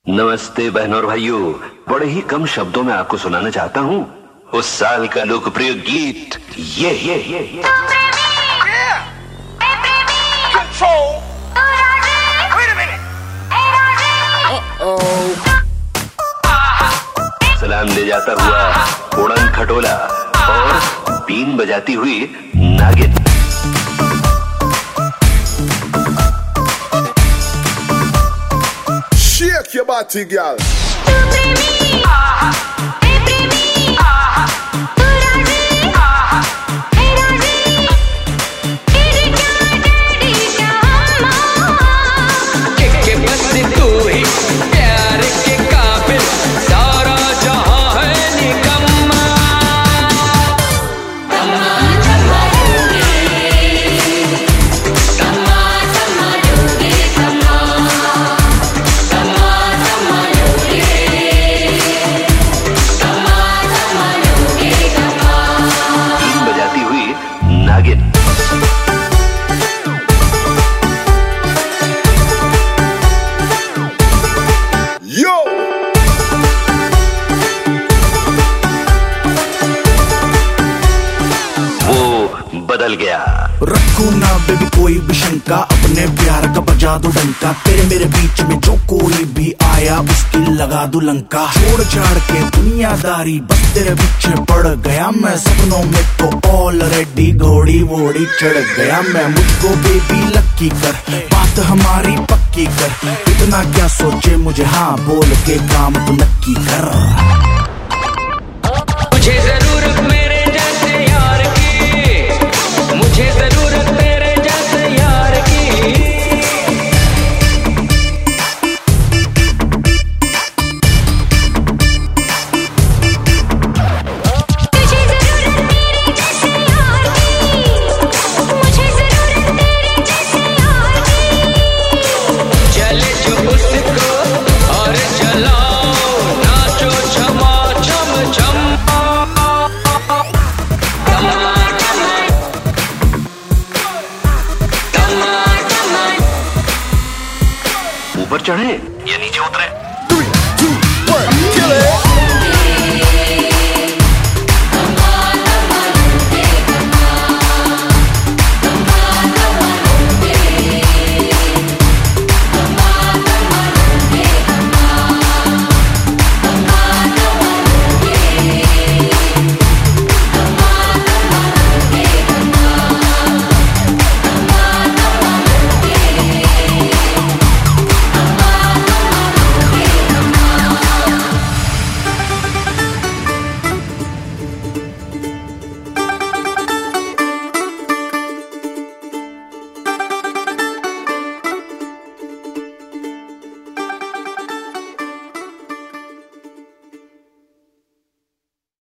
नमस्ते बहनों और भाइयों, बड़े ही कम शब्दों में आपको सुनाना चाहता हूँ उस साल का लोकप्रिय गीत ये। सलाम ले जाता हुआ उड़न खटोला और बीन बजाती हुई नागिन। Shake your body, girl. बदल गया। रखो ना बेबी कोई भी शंका, अपने प्यार का बजा दो डंका। तेरे मेरे बीच में जो कोई भी आया उसकी लगा दो लंका। छोड़ छाड़ के दुनियादारी बस तेरे पीछे पड़ गया मैं। सपनों में तो ऑलरेडी घोड़ी वोड़ी चढ़ गया मैं। मुझको बेबी लक्की कर, बात हमारी पक्की कर। इतना क्या सोचे मुझे हाँ बोल के काम तो नक्की कर। मुझे जरूरत मेरे जैसे यार की, मुझे जरूरत तेरे जैसे यार की। तुझे जरूरत मेरे जैसे यार की, मुझे जरूरत तेरे जैसे यार की। चले जो उसको और चलाओ, नाचो छमा छम छम। ऊपर चढ़े या नीचे उतरे? 3, 2, 1, kill it!